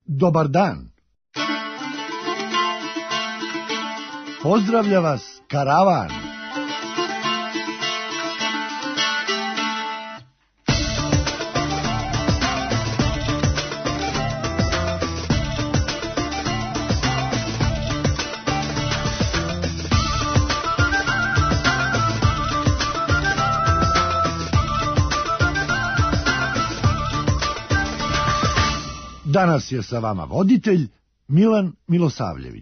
Dobar dan. Pozdravlja vas karavan. Danas je sa vama voditelj Milan Milosavljević.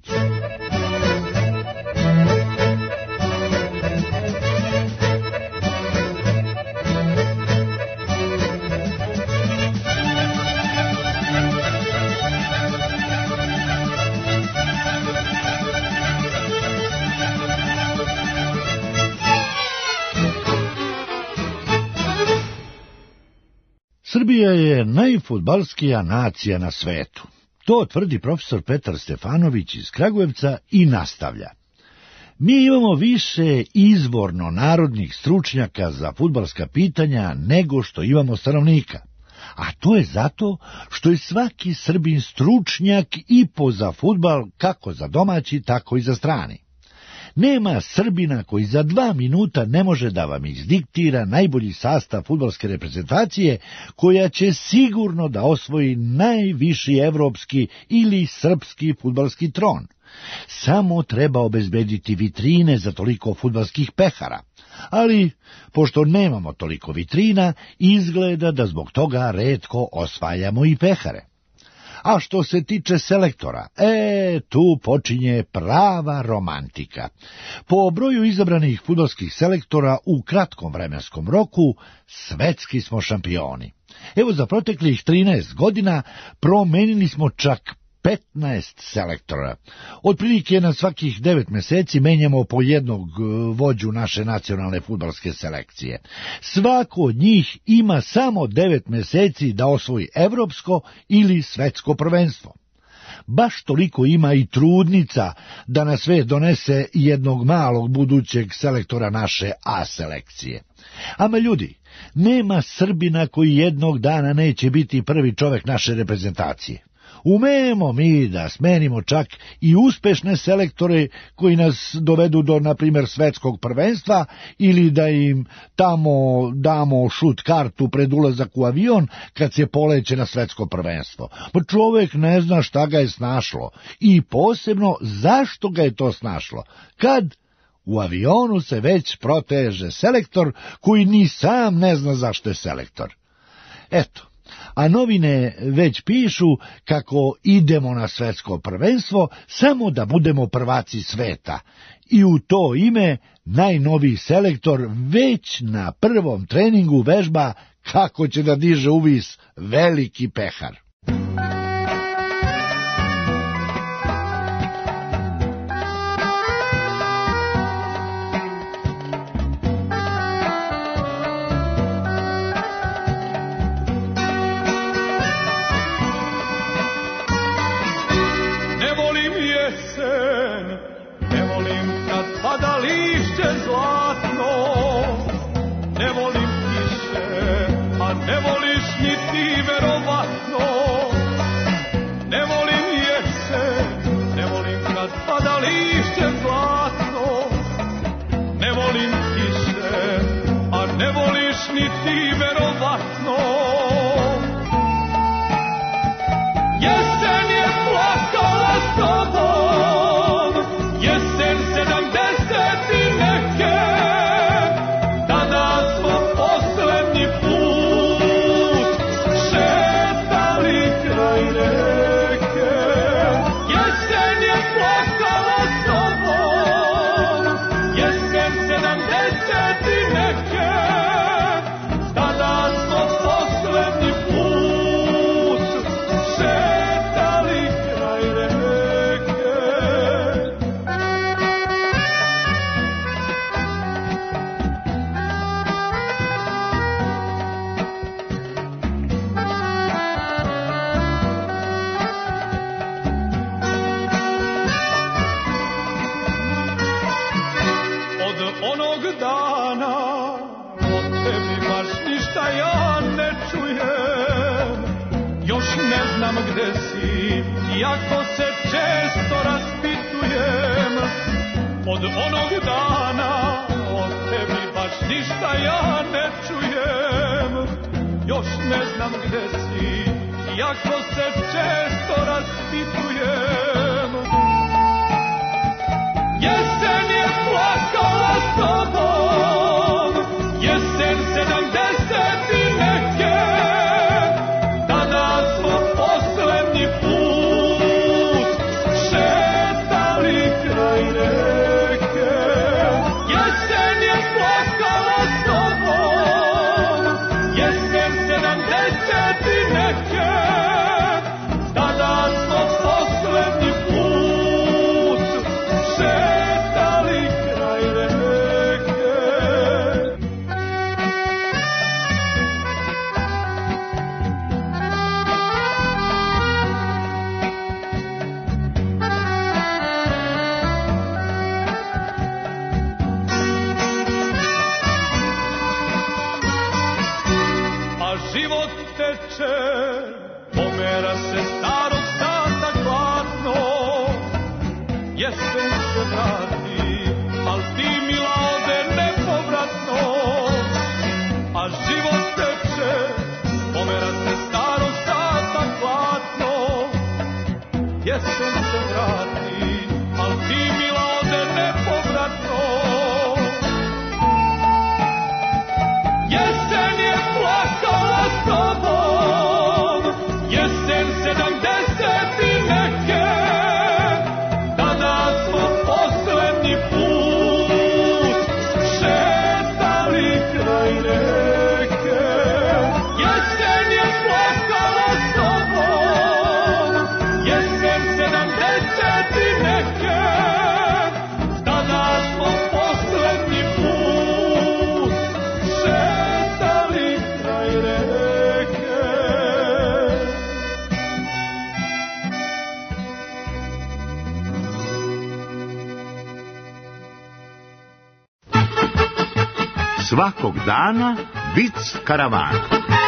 Srbija je najfudbalskija nacija na svetu. To tvrdi profesor Petar Stefanović iz Kragujevca i nastavlja. Mi imamo više izvorno narodnih stručnjaka za fudbalska pitanja nego što imamo stanovnika. A to je zato što je svaki Srbin stručnjak i po za fudbal kako za domaći, tako i za strani. Nema Srbina koji za 2 minuta ne može da vam izdiktira najbolji sastav fudbalske reprezentacije koja će sigurno da osvoji najviši evropski ili srpski fudbalski tron. Samo treba obezbediti vitrine za toliko fudbalskih pehara. Ali, pošto nemamo toliko vitrina, izgleda da zbog toga retko osvajamo i pehare. A što se tiče selektora, tu počinje prava romantika. Po broju izabranih fudbalskih selektora u kratkom vremenskom roku, svetski smo šampioni. Evo, za proteklih 13 godina promenili smo čak 15 selektora. Otprilike na svakih 9 meseci menjamo po jednog vođu naše nacionalne fudbalske selekcije. Svako od njih ima samo 9 meseci da osvoji evropsko ili svetsko prvenstvo. Baš toliko ima i trudnica da na svet donese jednog malog budućeg selektora naše A selekcije. Ama ljudi, nema Srbina koji jednog dana neće biti prvi čovek naše reprezentacije. Umemo mi da smenimo čak i uspešne selektore koji nas dovedu do, na primjer, svetskog prvenstva ili da im tamo damo šut kartu pred ulazak u avion kad se poleće na svetsko prvenstvo. Pa čovek ne zna šta ga je snašlo i posebno zašto ga je to snašlo, kad u avionu se već proteže selektor koji ni sam ne zna zašto je selektor. Eto. A novine već pišu kako idemo na svetsko prvenstvo samo da budemo prvaci sveta. I u to ime najnoviji selektor već na prvom treningu vežba kako će da diže u vis veliki pehar. Jesen 70 i neke iako se često raspitujem, od onog dana o tebi baš ništa ja ne čujem. Još ne znam gde si, iako se često raspitujem. Jesen je plakala s tobom, jesen 70 i neke, tada smo poslednji put šetali kraj reke. Jesen je plakala s tobom, jesen 70 i neke, tada smo poslednji put šetali kraj reke. A život teče, pomera se starog sata gladno. Jesen se vrati, al ti mila ode nepovratno. A život teče, pomera se starog sata gladno. Jesen se vrati, al ti mila ode nepovratno. Jesen je plakala s tobom, jesen 70 i neke, tada smo poslednji put šetali kraj reke. Jesen je plakala s tobom, jesen 70 i neke, tada smo poslednji put šetali kraj reke. Svakog dana vic karavana.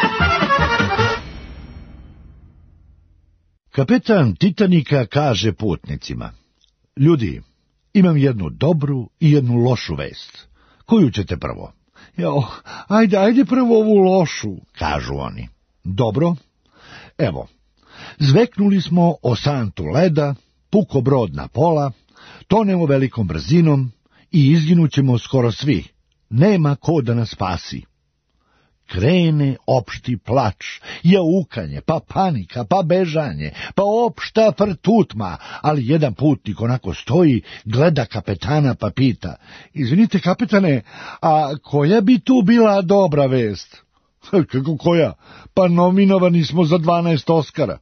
Kapetan Titanika kaže putnicima: ljudi, imam jednu dobru i jednu lošu vest. Koju ćete prvo? Jao, ajde prvo ovu lošu, kažu oni. Dobro, evo, zveknuli smo o santu leda, puko brod na pola, tonemo velikom brzinom i izginućemo skoro svi. Nema ko da nas spasi. Krene opšti plač, jaukanje, pa panika, pa bežanje, pa opšta frtutma, ali jedan putnik onako stoji, gleda kapetana pa pita: izvinite kapetane, a koja bi tu bila dobra vest? Kako koja? Pa nominovani smo za 12 Oskara.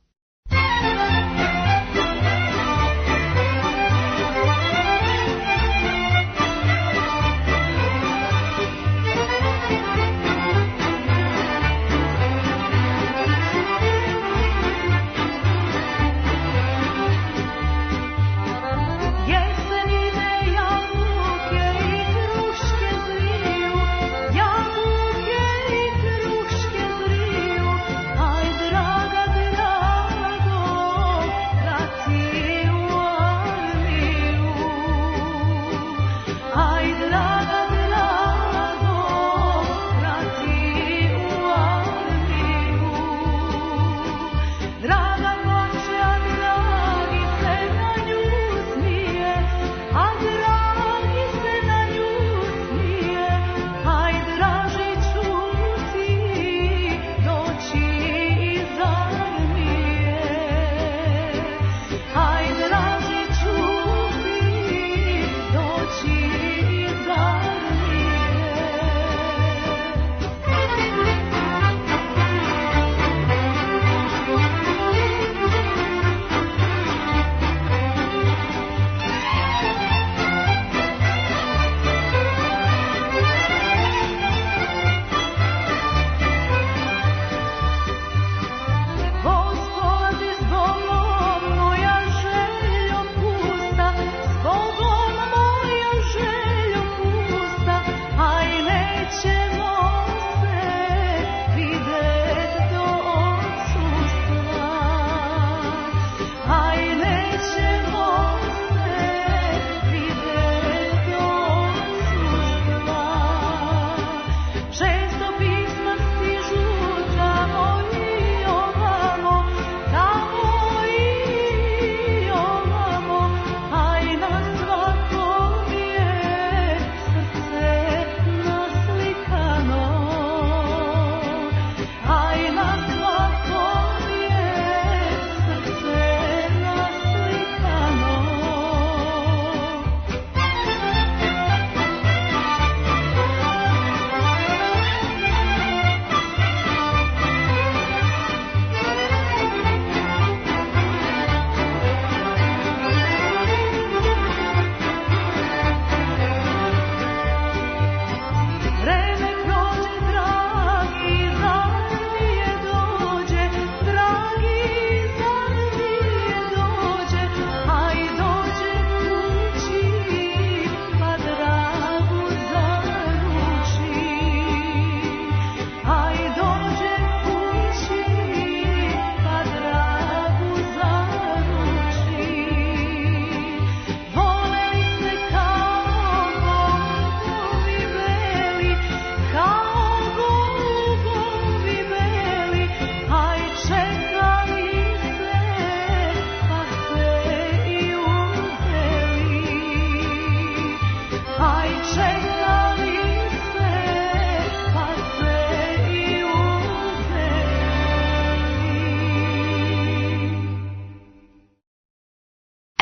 Aj, draga,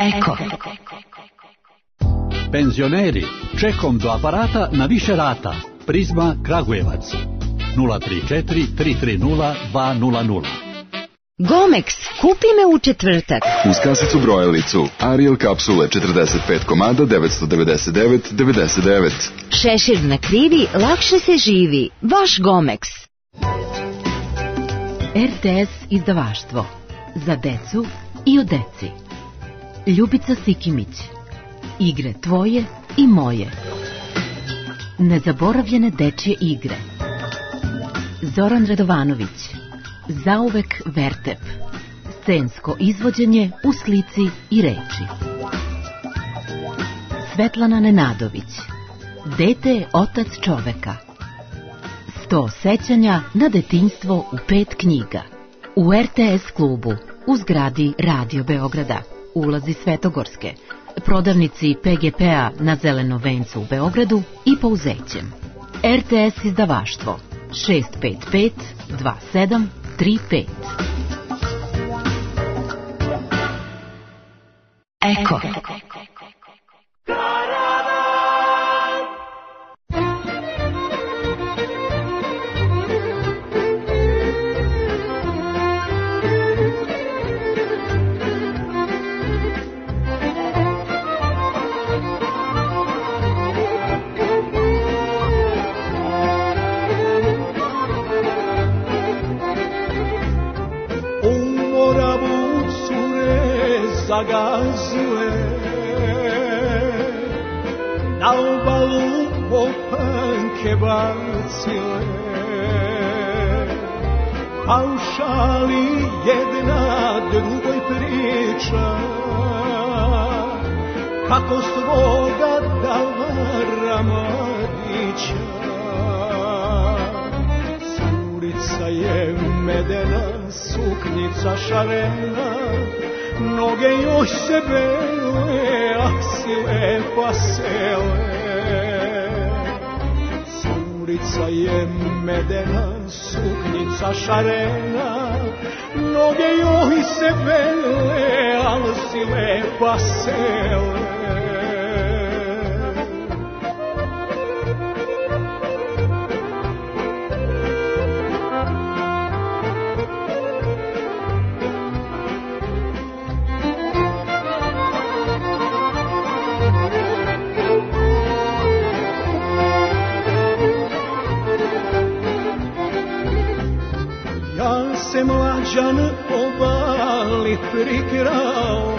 Eko. Penzioneri, čekom do aparata na više rata. Prizma Kragujevac 034 330 200. Gomex, kupi me u četvrtak. Uz kasicu brojalicu Ariel kapsule 45 komada 999,99. Šešir na krivi, lakše se živi. Vaš Gomex. RTS izdavaštvo. Za decu i o deci. Ljubica Sikimić. Igre tvoje i moje. Nezaboravljene dečje igre. Zoran Radovanović. Zauvek Vertep. Scensko izvođenje u slici i reči. Svetlana Nenadović. Dete je otac čoveka. 100 sećanja na detinjstvo u 5 knjiga. U RTS klubu, u zgradi Radio Beograda, ulazi Svetogorske, prodavnici PGP-a na Zelenom vencu u Beogradu i Pouzećem. RTS izdavaštvo 655 2735. Eko. Zagazile na obalu popanke bacile, a u šali jedna drugoj priča kako svoga dala mladića. Curica je medena, suknica šarena, noge joj se bele, a si lepa sele. Curica je medena, suknica šarena, noge joj se bele, a si lepa sele. Se mlađan obali prikrao,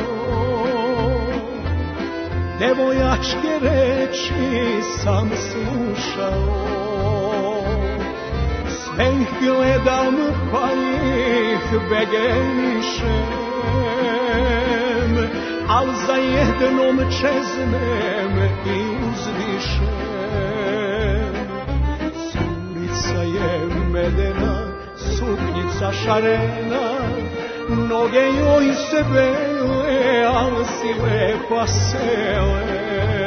devojačke reči sam slušao. Sve ih gledam pa ih begenišem, al za jednom čeznem i uzvišem. Curica je medena, suknica šarena, noge joj se bele, al si lepa sele.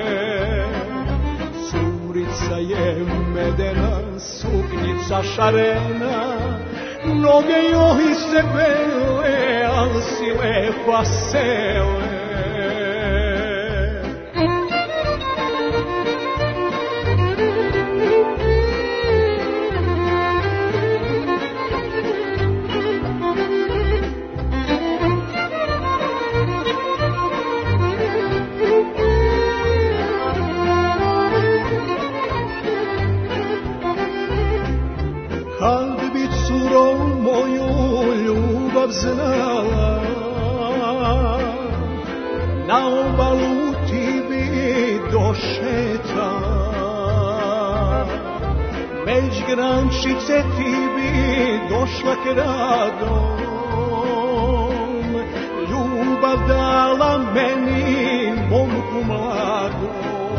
Curica je medena, suknica šarena, noge joj se bele, al si lepa sele. Znala, na obalu ti bi došetala, već grančice ti bi došla kradom, ljubav dala meni momku mladom.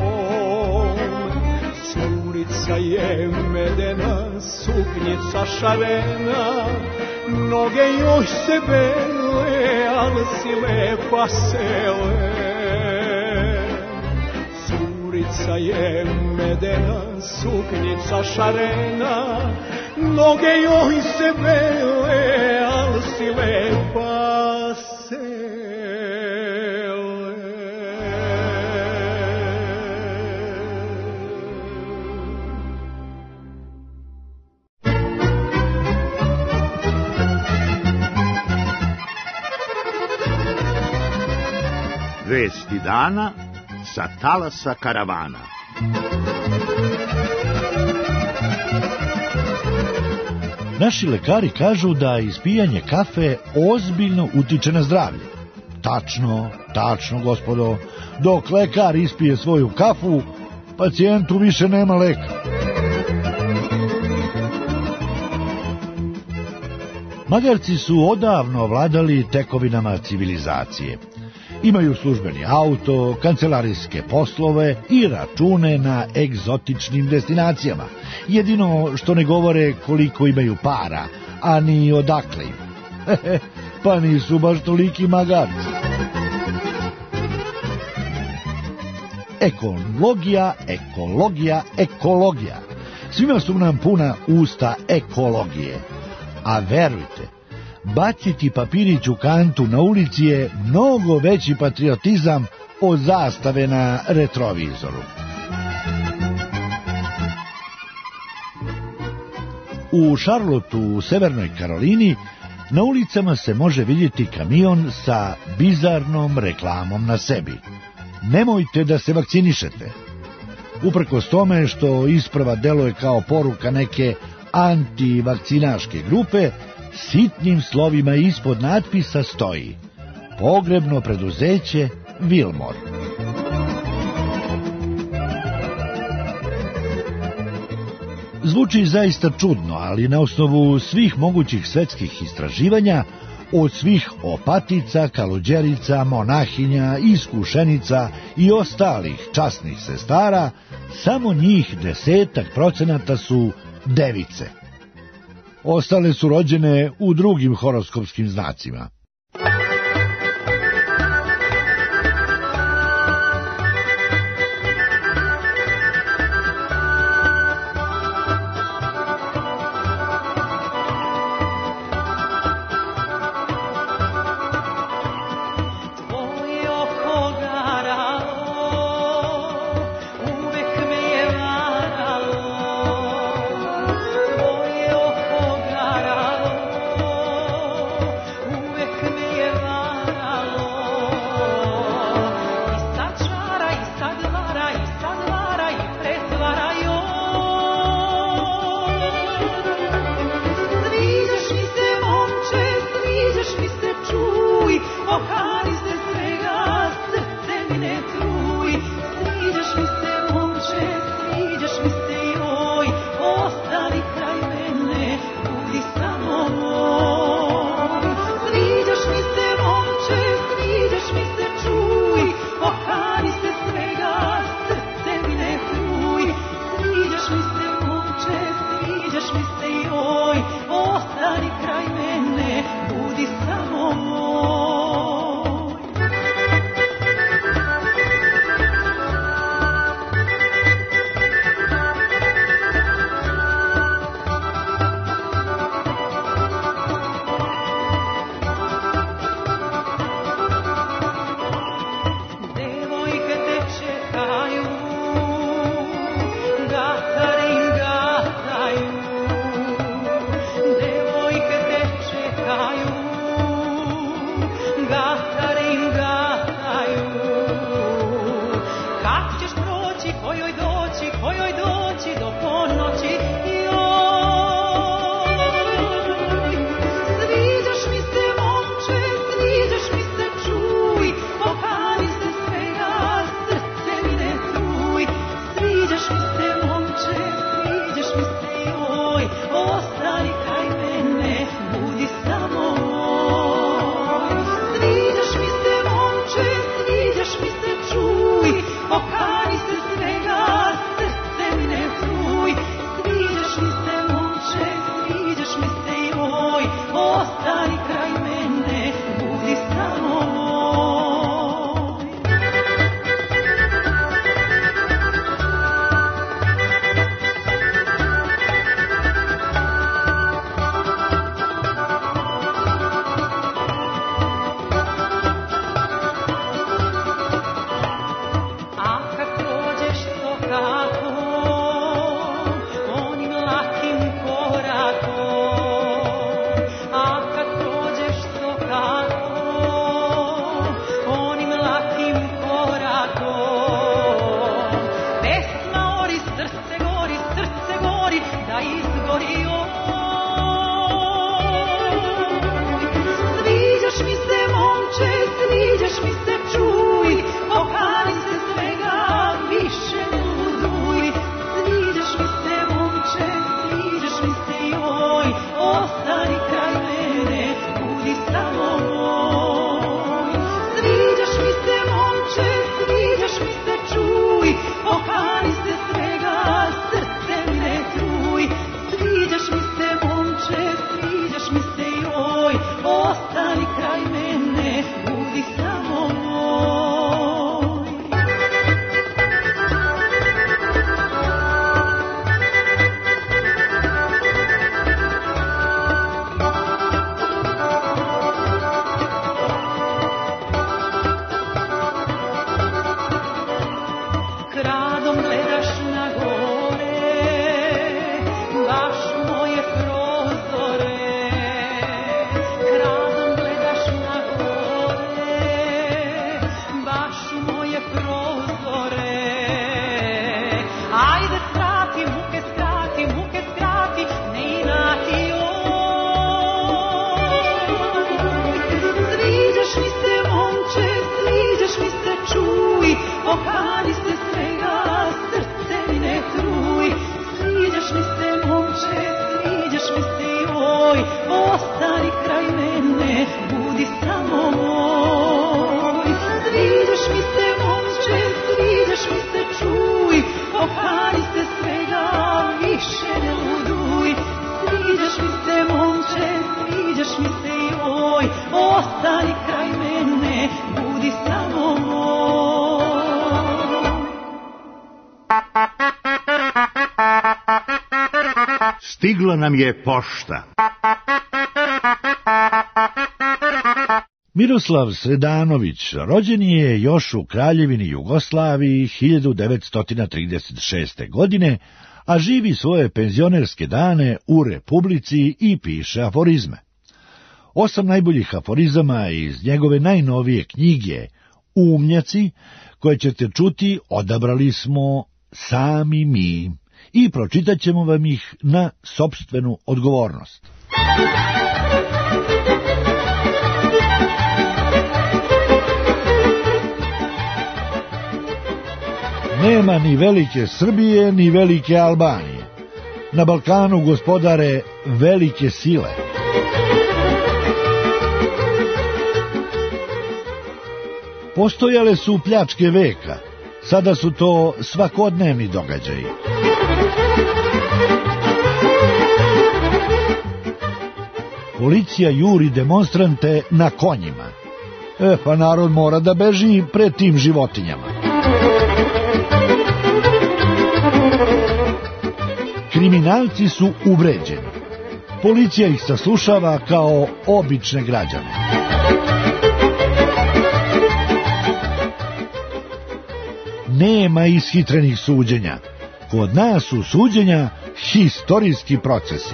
Curica je medena, suknica šarena, noge joj se bele, al si lepa sele. Curica je medena, suknica šarena, noge joj se bele, al si lepa sele. Vesti dana sa talasa karavana. Naši lekari kažu da ispijanje kafe ozbiljno utiče na zdravlje. Tačno, gospodo. Dok lekar ispije svoju kafu, pacijentu više nema leka. Magarci su odavno vladali tekovinama civilizacije. Imaju službeni auto, kancelarijske poslove i račune na egzotičnim destinacijama. Jedino što ne govore koliko imaju para, a ni odakle im. Pa nisu baš toliki magarci. Ekologija. Svima su nam puna usta ekologije. A verujte, baciti papirić u kantu na ulici je mnogo veći patriotizam od zastave na retrovizoru. U Charlotteu u Severnoj Karolini na ulicama se može vidjeti kamion sa bizarnom reklamom na sebi. Nemojte da se vakcinišete. Uprkos tome što isprva deluje kao poruka neke antivakcinaške grupe, sitnim slovima ispod natpisa stoji: pogrebno preduzeće Wilmore. Zvuči zaista čudno, ali na osnovu svih mogućih svetskih istraživanja, od svih opatica, kaluđerica, monahinja, iskušenica i ostalih časnih sestara, samo njih 10% su device. Ostale su rođene u drugim horoskopskim znacima. mi se, čuj, okani se svega, više ne luduj. Sviđaš mi se, momče, sviđaš mi se, joj, ostani kraj mene, budi samo moj. Sviđaš mi se, momče, sviđaš mi se, čuj, okani se svega, srce mi ne truj. Sviđaš mi se, momče, sviđaš mi se, joj, ostani kraj mene, budi samo moj. Kradom gledaš na gore, baš moje prozore. Kradom gledaš na gore, baš moje prozore. Ajde skrati, muke skrati, muke skrati, ne inati joj. Sviđaš mi se, momče, sviđaš mi se, čuj, okani se svega, srce mi ne truj. Sviđaš mi se, momče, sviđaš mi se, joj, ostani kraj mene, budi samo moj. Sviđaš mi se, momče, sviđaš mi se, čuj, okani se svega, više ne luduj. Sviđaš mi se, momče, sviđaš mi se, joj, ostani kraj mene, budi samo moj. Stigla nam je pošta. Miroslav Sredanović rođen je još u Kraljevini Jugoslaviji 1936. godine, a živi svoje penzionerske dane u Republici i piše aforizme. 8 najboljih aforizama iz njegove najnovije knjige Umnjaci, koje ćete čuti, odabrali smo sami mi i pročitat ćemo vam ih na sopstvenu odgovornost. Nema ni velike Srbije, ni velike Albanije. Na Balkanu gospodare velike sile. Postojale su pljačke veka, sada su to svakodnevni događaji. Policija juri demonstrante na konjima. Pa narod mora da beži pred tim životinjama. Kriminalci su uvređeni. Policija ih saslušava kao obične građane. Nema ishitrenih suđenja. Kod nas su suđenja historijski procesi.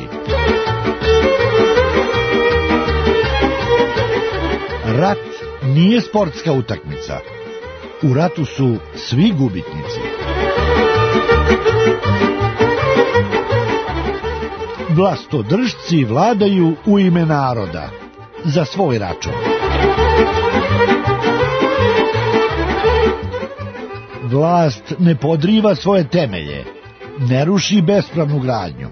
Rat nije sportska utakmica. U ratu su svi gubitnici. Vlastodržci vladaju u ime naroda, za svoj račun. Vlast ne podriva svoje temelje, ne ruši bespravnu gradnju.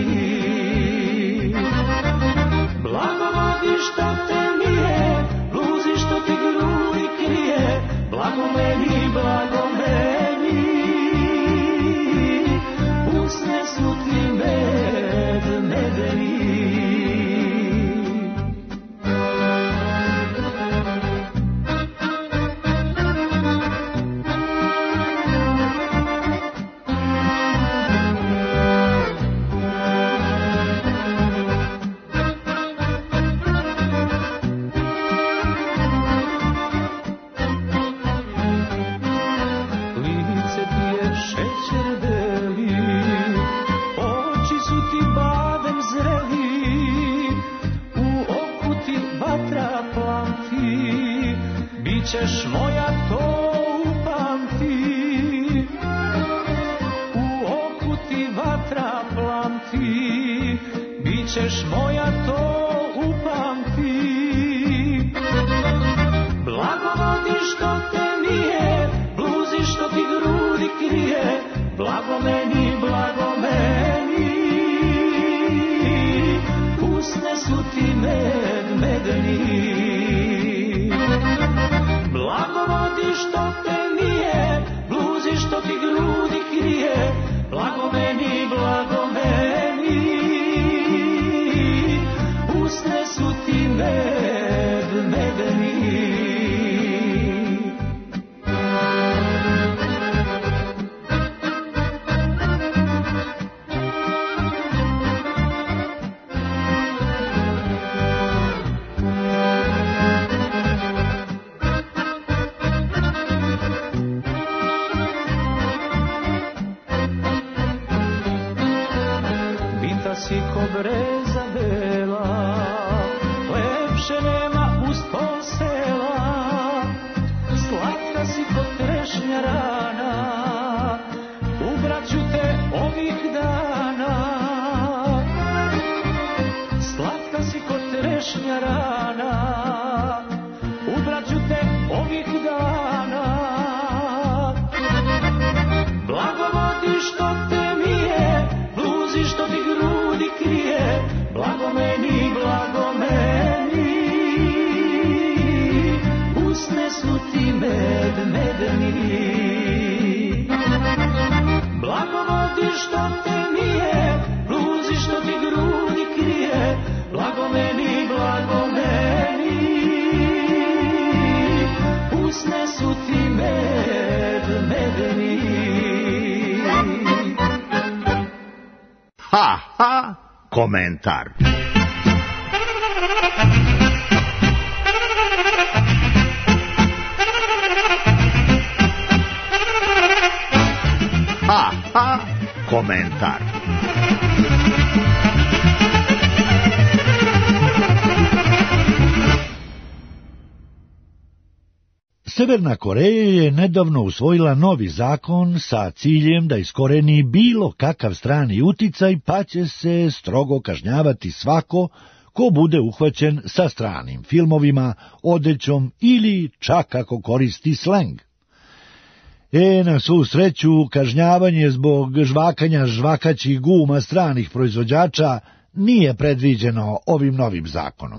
Blagovodi što te nije, ćeš moja to upamti, u oku ti vatra plamti, bit ćeš moja to upamti. Blagovodi što te mije, bluzi što ti grudi krije, blago meni, usne su ti medeni. Blagovodi što te mije, bluzi što ti grudi krije, blago meni, usne su ti medeni. Si ko breza bela, lepše nema uz pol sela. Slatka si ko trešnja rana, ubraću te ovih dana. Slatka si ko trešnja rana, ubraću te ovih dana. Blagovodi što te mije, bluzi što ti grudi krije, blago meni, usne su ti medeni. Blagovodi što te mije, bluzi što ti grudi krije, blago meni, usne su ti medeni. Ha, ha, komentar. Ha, ha, komentar. Severna Koreja je nedavno usvojila novi zakon sa ciljem da iskoreni bilo kakav strani uticaj, pa će se strogo kažnjavati svako ko bude uhvaćen sa stranim filmovima, odećom ili čak ako koristi sleng. Na svu sreću, kažnjavanje zbog žvakanja žvakaćih guma stranih proizvođača nije predviđeno ovim novim zakonom.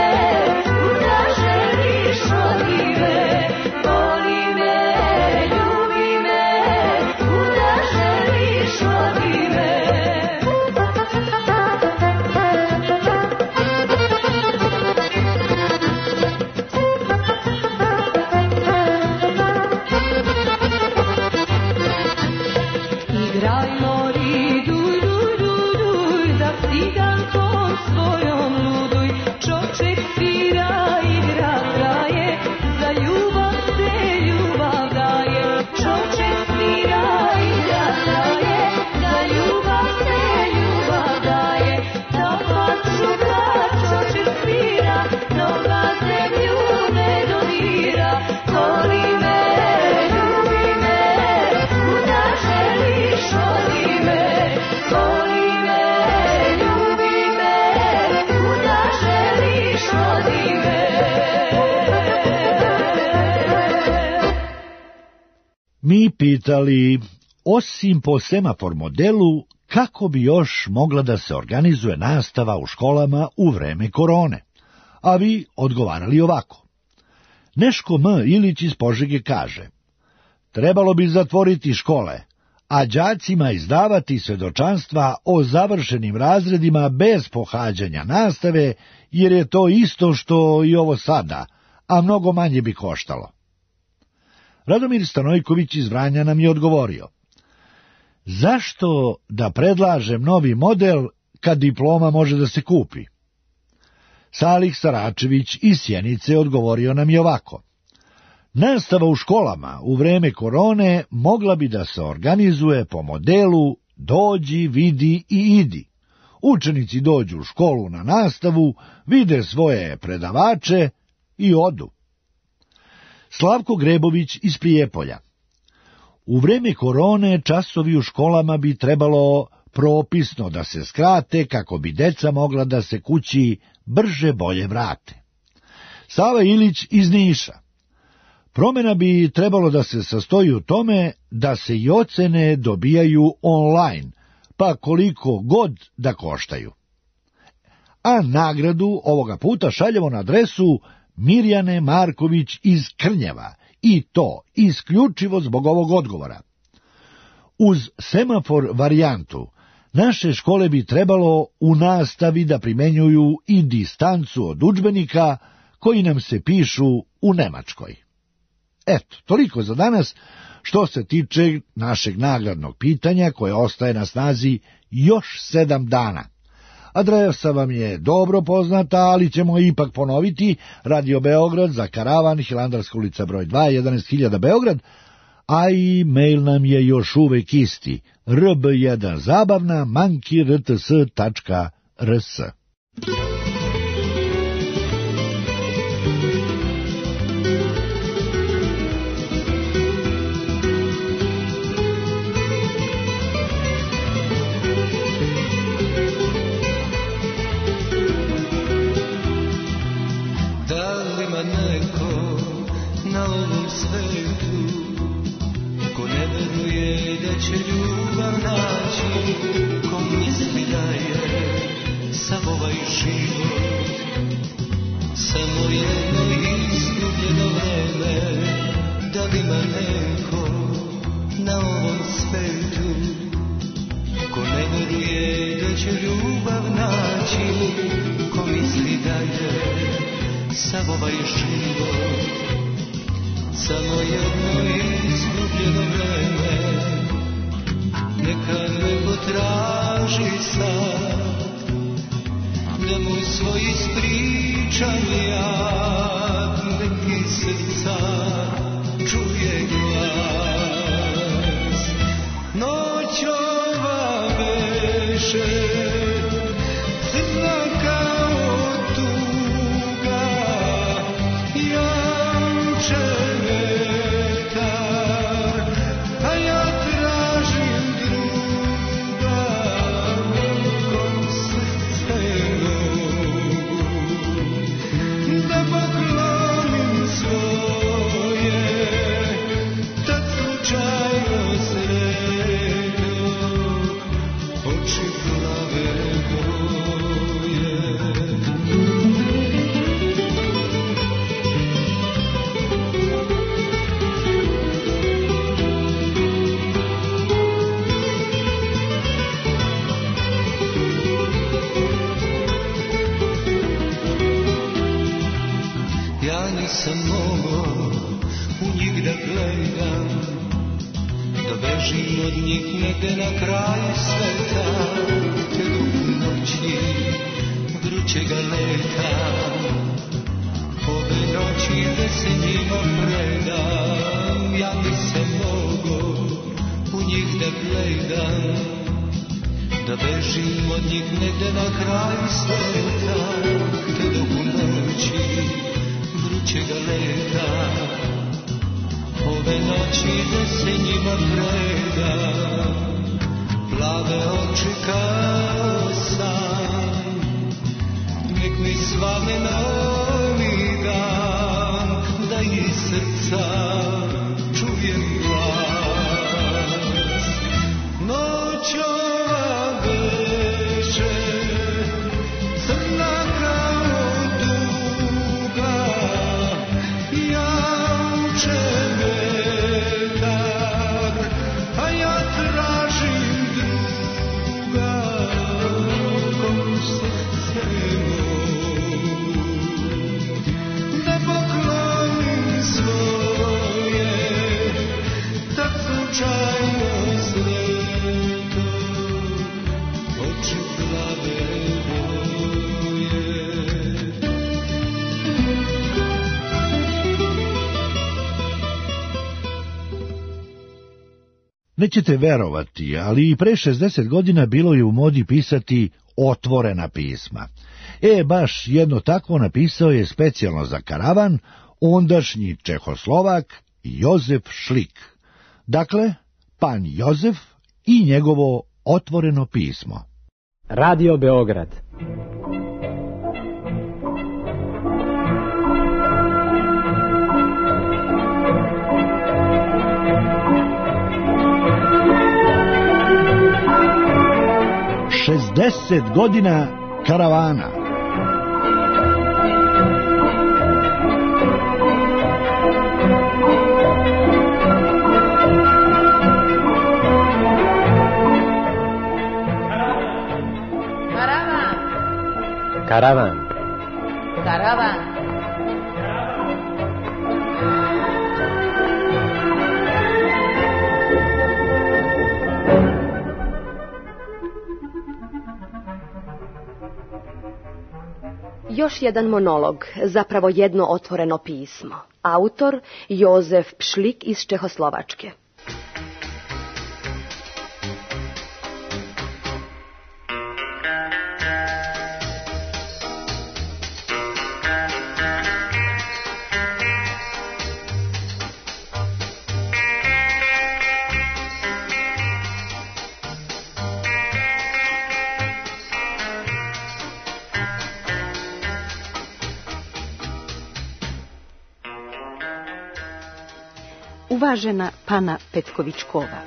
Voli me, mi pitali, osim po semafor modelu, kako bi još mogla da se organizuje nastava u školama u vreme korone, a vi odgovarali ovako. Neško M. Ilić iz Požege kaže, trebalo bi zatvoriti škole, a đacima izdavati svedočanstva o završenim razredima bez pohađanja nastave, jer je to isto što i ovo sada, a mnogo manje bi koštalo. Radomir Stanojković iz Vranja nam je odgovorio, zašto da predlažem novi model kad diploma može da se kupi? Salih Saračević iz Sjenice odgovorio nam je ovako. Nastava u školama u vreme korone mogla bi da se organizuje po modelu dođi, vidi i idi. Učenici dođu u školu na nastavu, vide svoje predavače i odu. Slavko Grebović iz Prijepolja. U vreme korone časovi u školama bi trebalo propisno da se skrate kako bi deca mogla da se kući brže bolje vrate. Sava Ilić iz Niša. Promjena bi trebalo da se sastoji u tome da se i ocene dobijaju online, pa koliko god da koštaju. A nagradu ovoga puta šaljemo na adresu Mirjane Marković iz Krnjeva, i to isključivo zbog ovog odgovora. Uz semafor varijantu, naše škole bi trebalo u nastavi da primenjuju i distancu od udžbenika koji nam se pišu u Nemačkoj. Eto, toliko za danas što se tiče našeg nagradnog pitanja koje ostaje na snazi još 7 dana. Adresa vam je dobro poznata, ali ćemo ipak ponoviti. Radio Beograd za Karavan, Hilandarska ulica broj 2, 11.000 Beograd, a i mail nam je još uvek isti, rb1zabavna@rts.rs. Samo jedno izgubljeno vreme, da li ima neko na ovom svetu ko ne veruje da će ljubav naći, ko misli da je sav ovaj život samo jedno izgubljeno vreme. Neka me potraži sad, da mu svoj ispričam ja, neki srca čuje glas. Noć ova beše crna kao tuga, jamče vetar, a ja tražim druga, kom srce da poklonim svoje, tad slučajno sretno oči plave boje. Ja nisam mogao u njih da gledam, da bežim od njih negde na kraju sveta, te duh noći vrućega leta, ove noći da se njima predam. Ja nisam mogao u njih da gledam, da bežim od njih negde na kraju sveta, te duh noći vrućega leta, ove noći da se njima predam. Plave oči kao san, nek mi svane novi dan, da iz srca čujem glas. slučajno sreto, oči plave boje. Nećete verovati, ali i pre 60 godina bilo je u modi pisati otvorena pisma. Baš jedno takvo napisao je specijalno za karavan ondašnji Čehoslovak Jozef Šlik. Dakle, pan Jozef i njegovo otvoreno pismo. Radio Beograd. Šezdeset godina karavana. Karavan. Karavan. Još jedan monolog, zapravo jedno otvoreno pismo. Autor Jozef Šlik iz Čehoslovačke. Uvažena pana Petkovićkova,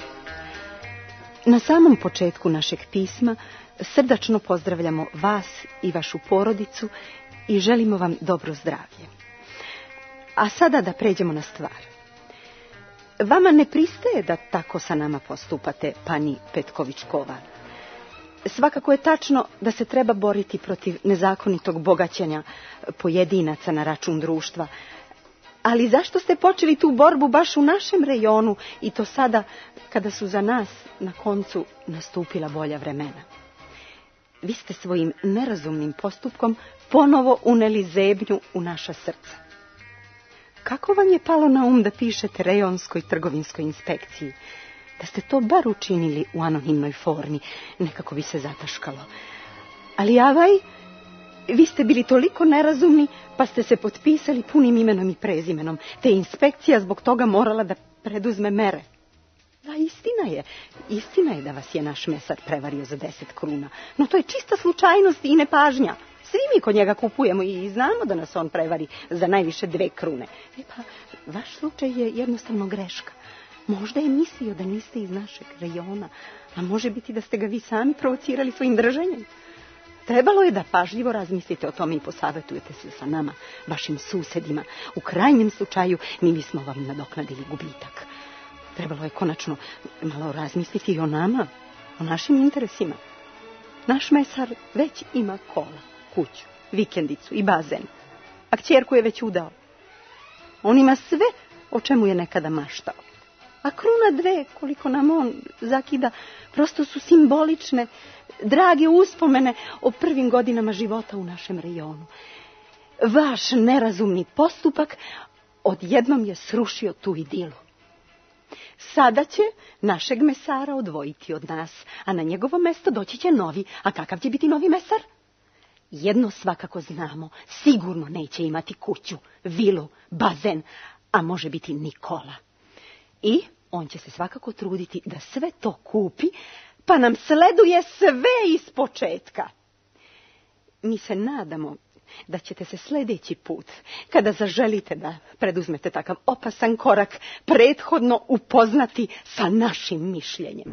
na samom početku našeg pisma srdačno pozdravljamo vas i vašu porodicu i želimo vam dobro zdravlje. A sada da pređemo na stvar. Vama ne pristaje da tako sa nama postupate, pani Petkovićkova. Svakako je tačno da se treba boriti protiv nezakonitog bogaćenja pojedinaca na račun društva. Ali zašto ste počeli tu borbu baš u našem rejonu i to sada kada su za nas na koncu nastupila bolja vremena? Vi ste svojim nerazumnim postupkom ponovo uneli zebnju u naša srca. Kako vam je palo na da pišete rejonskoj trgovinskoj inspekciji? Da ste to bar učinili u anonimnoj formi, nekako bi se zataškalo. Ali vi ste bili toliko nerazumni, pa ste se potpisali punim imenom i prezimenom, te inspekcija zbog toga morala da preduzme mere. Da, istina je da vas je naš mesar prevario za 10 kruna, no to je čista slučajnost i nepažnja. Svi mi kod njega kupujemo i znamo da nas on prevari za najviše 2 krune. Pa, vaš slučaj je jednostavno greška. Možda je mislio da niste iz našeg rejona, a može biti da ste ga vi sami provocirali svojim držanjem. Trebalo je da pažljivo razmislite o tome i posavjetujete se sa nama, vašim susedima. U krajnjem slučaju mi bismo vam nadoknadili gubitak. Trebalo je konačno malo razmisliti i o nama, o našim interesima. Naš mesar već ima kola, kuću, vikendicu i bazen, a kćerku je već udao. On ima sve o čemu je nekada maštao. A kruna 2, koliko nam on zakida, prosto su simbolične, drage uspomene o prvim godinama života u našem rejonu. Vaš nerazumni postupak odjednom je srušio tu idilu. Sada će našeg mesara odvojiti od nas, a na njegovo mesto doći će novi. A kakav će biti novi mesar? Jedno svakako znamo, sigurno neće imati kuću, vilu, bazen, a može biti Nikola. I on će se svakako truditi da sve to kupi, pa nam sleduje sve ispočetka. Mi se nadamo da ćete se sljedeći put, kada zaželite da preduzmete takav opasan korak, prethodno upoznati sa našim mišljenjem.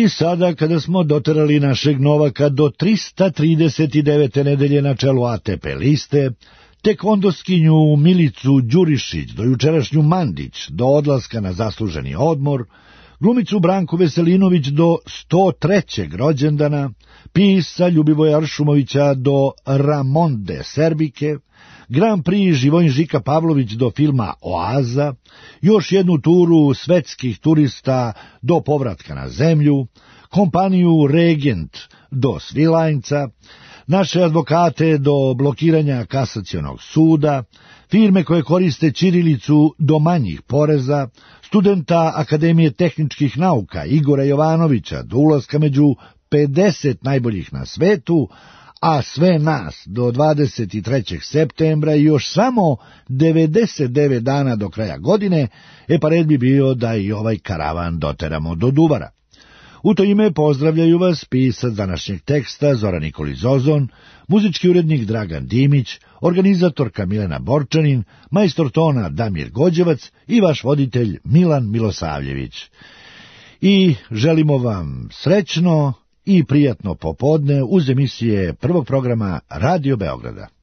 I sada, kada smo doterali našeg Novaka do 339. nedelje na čelu ATP liste, tekvondoskinju Milicu Đurišić, do jučerašnju Mandić, do odlaska na zasluženi odmor, glumicu Branku Veselinović do 103. rođendana, pisca Ljubivoja Aršumovića do Ramonde Serbike, Grand Prix Živojin Žika Pavlović do filma Oaza, još jednu turu svetskih turista do povratka na zemlju, kompaniju Regent do Svilajnca, naše advokate do blokiranja kasacionog suda, firme koje koriste ćirilicu do manjih poreza, studenta Akademije tehničkih nauka Igora Jovanovića do ulaska među 50 najboljih na svetu, a sve nas do 23. septembra i još samo 99 dana do kraja godine, pa red bi bio da i ovaj karavan doteramo do Duvara. U to ime pozdravljaju vas pisac današnjeg teksta Zoran Nikolić Zozon, muzički urednik Dragan Dimić, organizatorka Milena Borčanin, majstor tona Damir Gođevac i vaš voditelj Milan Milosavljević. I želimo vam srećno i prijatno popodne uz emisije prvog programa Radio Beograda.